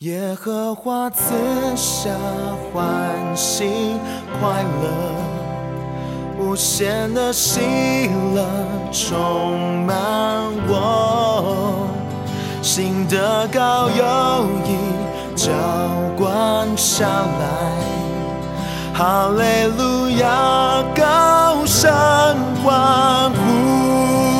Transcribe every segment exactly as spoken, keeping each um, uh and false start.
耶和华赐下欢喜快乐，无限的喜乐充满我，新的高友谊浇灌下来，哈利路亚，高声欢呼。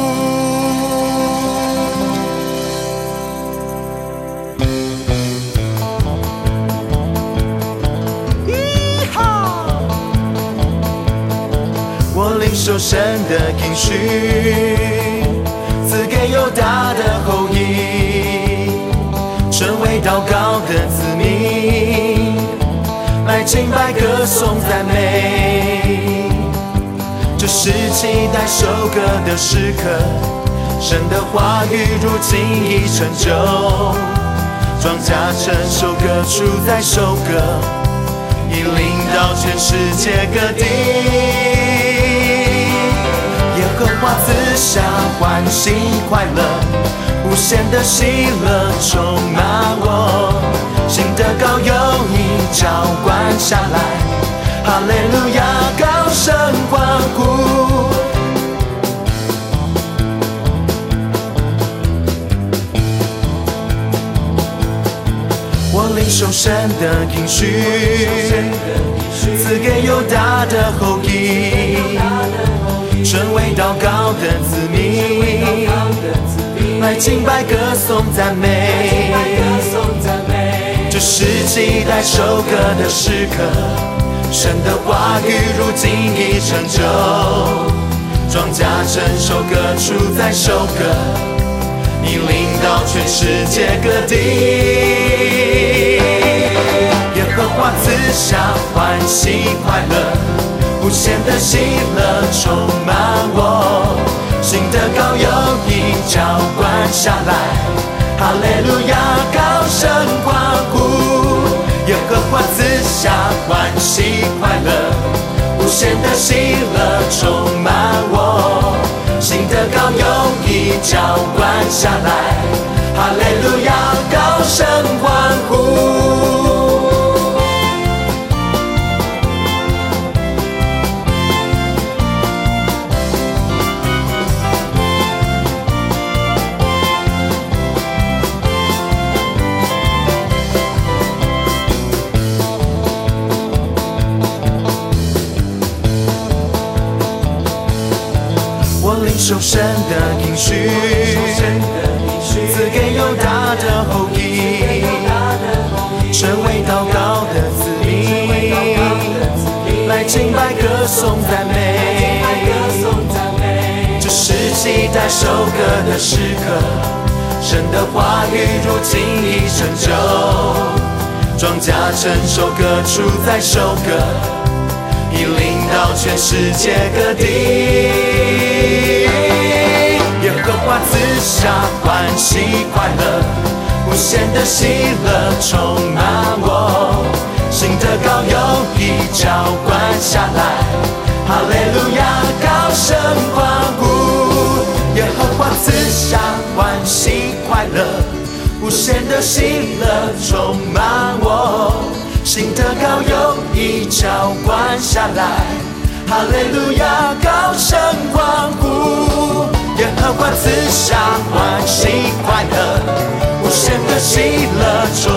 我领受神的应许，赐给犹大的后裔，成为祷告的子民，来敬拜歌颂赞美。这是期待收割的时刻，神的话语如今已成就，庄稼成熟，各处在收割，已领到全世界各地。耶和华赐下欢喜快乐，无限的喜乐充满我，新的高友谊浇灌下来，哈利路亚，高声欢呼。我领受神的应许，赐给犹大的后裔，成为祷告的子民，来敬拜歌颂赞美。这是期待收割的时刻，神的话语如今已成就，庄稼成熟，各处在收割，你领到全世界各地。耶和华赐下欢喜快乐，无限的喜乐充满我，新的高友谊浇灌下来，哈利路亚，高声欢呼。耶和华赐下欢喜快乐，无限的喜乐充满我，新的高友谊浇灌下来，哈利路亚，高声欢呼。领受神的应许，赐给犹大的后裔，成为祷告的子民，来敬拜歌颂赞美。这是期待收割的时刻，神的话语如今已成就，庄稼成熟，各处在收割，已领到全世界各地。耶和华赐下欢喜快乐，无限的喜乐充满我，新的高友谊浇灌下来，哈利路亚，高声欢呼。耶和华赐下欢喜快乐，无限的喜乐充满我，新的高友谊浇灌下来，哈利路亚，高声欢呼。耶和华赐下欢喜快乐，无限的喜乐充